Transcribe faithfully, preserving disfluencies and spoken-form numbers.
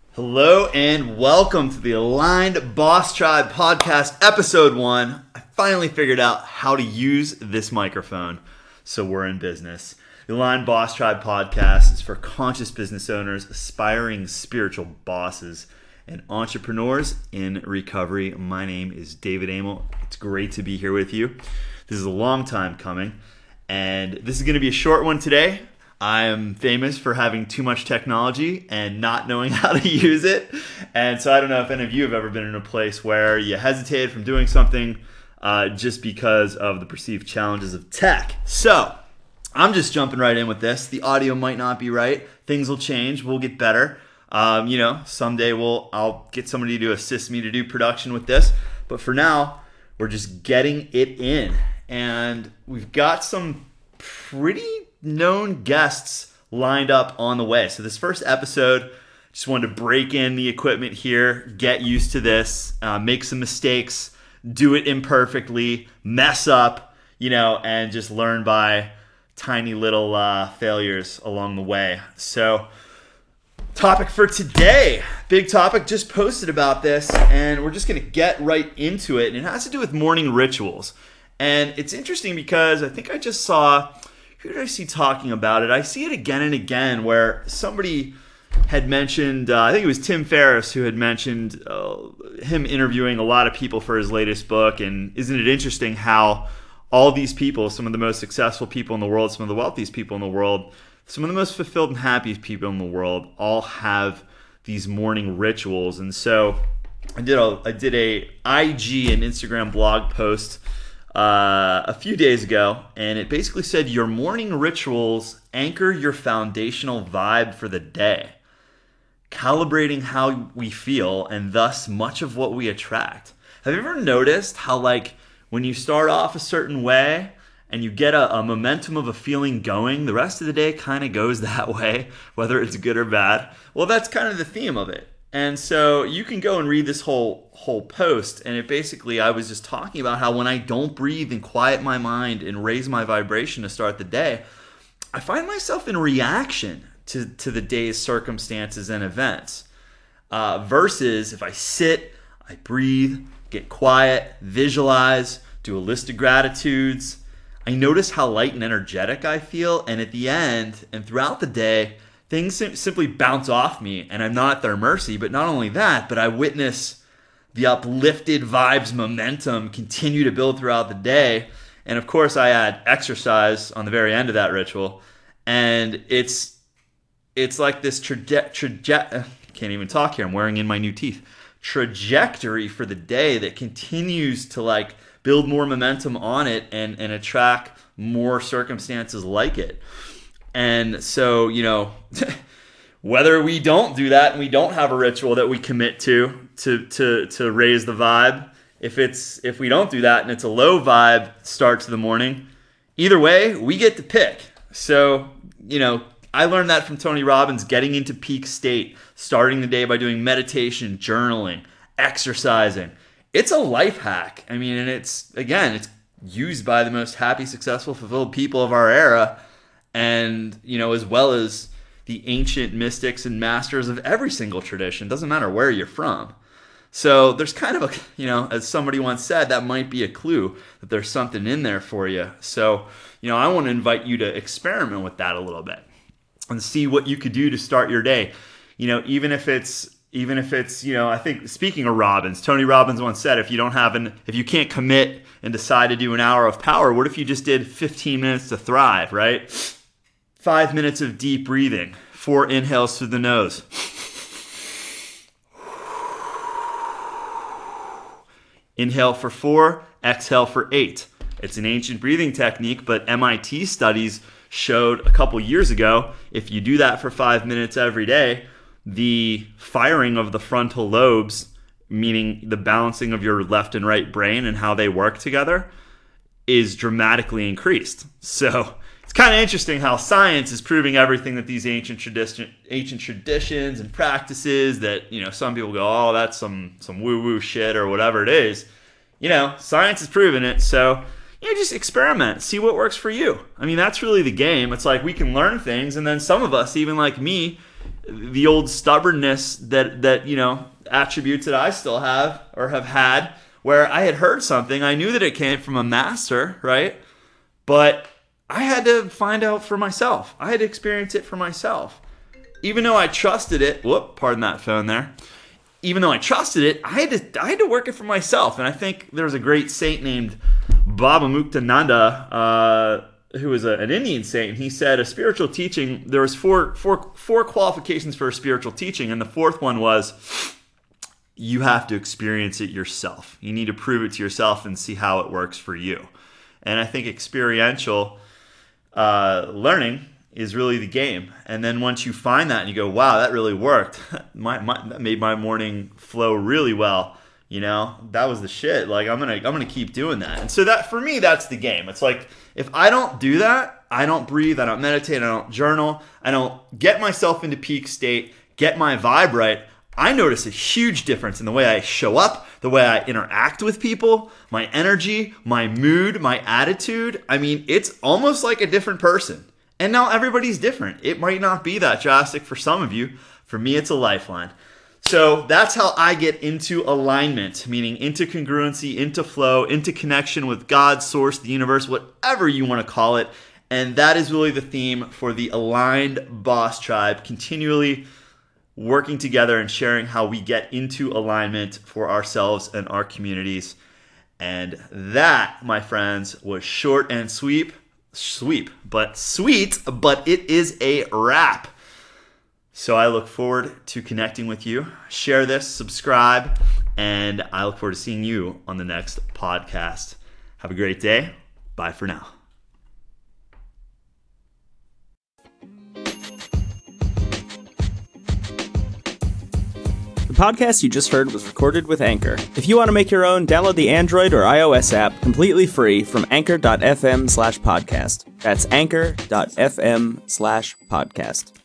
Hello and welcome to the Aligned Boss Tribe podcast, episode one. I finally figured out how to use this microphone, so we're in business. The Aligned Boss Tribe podcast is for conscious business owners, aspiring spiritual bosses, and entrepreneurs in recovery. My name is David Amel. It's great to be here with you. This is a long time coming, and this is going to be a short one today. I am famous for having too much technology and not knowing how to use it. And so I don't know if any of you have ever been in a place where you hesitated from doing something uh, just because of the perceived challenges of tech. So I'm just jumping right in with this. The audio might not be right. Things will change. We'll get better. Um, you know, someday we'll I'll get somebody to assist me to do production with this. But for now, we're just getting it in. And we've got some pretty known guests lined up on the way. So this first episode, just wanted to break in the equipment here, get used to this, uh, make some mistakes, do it imperfectly, mess up, you know, and just learn by tiny little uh, failures along the way. So topic for today, big topic, just posted about this, and we're just going to get right into it. And it has to do with morning rituals. And it's interesting because I think I just saw... Who did I see talking about it? I see it again and again where somebody had mentioned, uh, I think it was Tim Ferriss who had mentioned uh, him interviewing a lot of people for his latest book. And isn't it interesting how all these people, some of the most successful people in the world, some of the wealthiest people in the world, some of the most fulfilled and happiest people in the world all have these morning rituals. And so I did a, I did a I G and Instagram blog post Uh, a few days ago, and it basically said your morning rituals anchor your foundational vibe for the day, calibrating how we feel and thus much of what we attract. Have you ever noticed how, like, when you start off a certain way and you get a, a momentum of a feeling going, the rest of the day kind of goes that way, whether it's good or bad? Well, that's kind of the theme of it. And so you can go and read this whole whole post, and it basically, I was just talking about how when I don't breathe and quiet my mind and raise my vibration to start the day, I find myself in reaction to, to the day's circumstances and events. Uh, versus if I sit, I breathe, get quiet, visualize, do a list of gratitudes, I notice how light and energetic I feel, and at the end and throughout the day, things sim- simply bounce off me, and I'm not at their mercy. But not only that, but I witness the uplifted vibes, momentum continue to build throughout the day. And of course, I add exercise on the very end of that ritual, and it's it's like this traje- traje- can't even talk here. I'm wearing in my new teeth. Trajectory for the day that continues to like build more momentum on it and and attract more circumstances like it. And so, you know, whether we don't do that and we don't have a ritual that we commit to, to to to raise the vibe, if it's if we don't do that and it's a low vibe start to the morning, either way, we get to pick. So, you know, I learned that from Tony Robbins, getting into peak state, starting the day by doing meditation, journaling, exercising. It's a life hack. I mean, and it's, again, it's used by the most happy, successful, fulfilled people of our era. And, you know, as well as the ancient mystics and masters of every single tradition. Doesn't matter where you're from. So there's kind of a, you know, as somebody once said, that might be a clue that there's something in there for you. So, you know, I want to invite you to experiment with that a little bit and see what you could do to start your day. You know, even if it's, even if it's, you know, I think, speaking of Robbins, Tony Robbins once said, if you don't have an, if you can't commit and decide to do an hour of power, what if you just did fifteen minutes to thrive, right? Five minutes of deep breathing, four inhales through the nose. Inhale for four, exhale for eight. It's an ancient breathing technique, but M I T studies showed a couple years ago, if you do that for five minutes every day, the firing of the frontal lobes, meaning the balancing of your left and right brain and how they work together, is dramatically increased. So it's kind of interesting how science is proving everything that these ancient tradition, ancient traditions and practices that, you know, some people go, oh, that's some some woo-woo shit or whatever it is. You know, science is proving it. So, you know, just experiment, see what works for you. I mean, that's really the game. It's like we can learn things, and then some of us, even like me, the old stubbornness that, that, you know, attributes that I still have or have had, where I had heard something. I knew that it came from a master, right? But I had to find out for myself. I had to experience it for myself. Even though I trusted it, whoop, pardon that phone there. Even though I trusted it, I had to I had to work it for myself. And I think there was a great saint named Baba Muktananda, uh, who was a, an Indian saint, and he said a spiritual teaching, there was four, four, four qualifications for a spiritual teaching, and the fourth one was you have to experience it yourself. You need to prove it to yourself and see how it works for you. And I think experiential uh, learning is really the game. And then once you find that and you go, wow, that really worked. my, my that made my morning flow really well. You know, that was the shit. Like I'm gonna I'm gonna keep doing that. And so that for me, that's the game. It's like if I don't do that, I don't breathe, I don't meditate, I don't journal, I don't get myself into peak state, get my vibe right, I notice a huge difference in the way I show up, the way I interact with people, my energy, my mood, my attitude. I mean, it's almost like a different person. And now everybody's different. It might not be that drastic for some of you. For me, it's a lifeline. So that's how I get into alignment, meaning into congruency, into flow, into connection with God, source, the universe, whatever you want to call it. And that is really the theme for the Aligned Boss Tribe, continually working together and sharing how we get into alignment for ourselves and our communities. And that, my friends, was short and sweep. Sweep, but sweet, but it is a wrap. So I look forward to connecting with you. Share this, subscribe, and I look forward to seeing you on the next podcast. Have a great day. Bye for now. The podcast you just heard was recorded with Anchor. If you want to make your own, download the Android or iOS app completely free from anchor.fm slash podcast. That's anchor.fm slash podcast.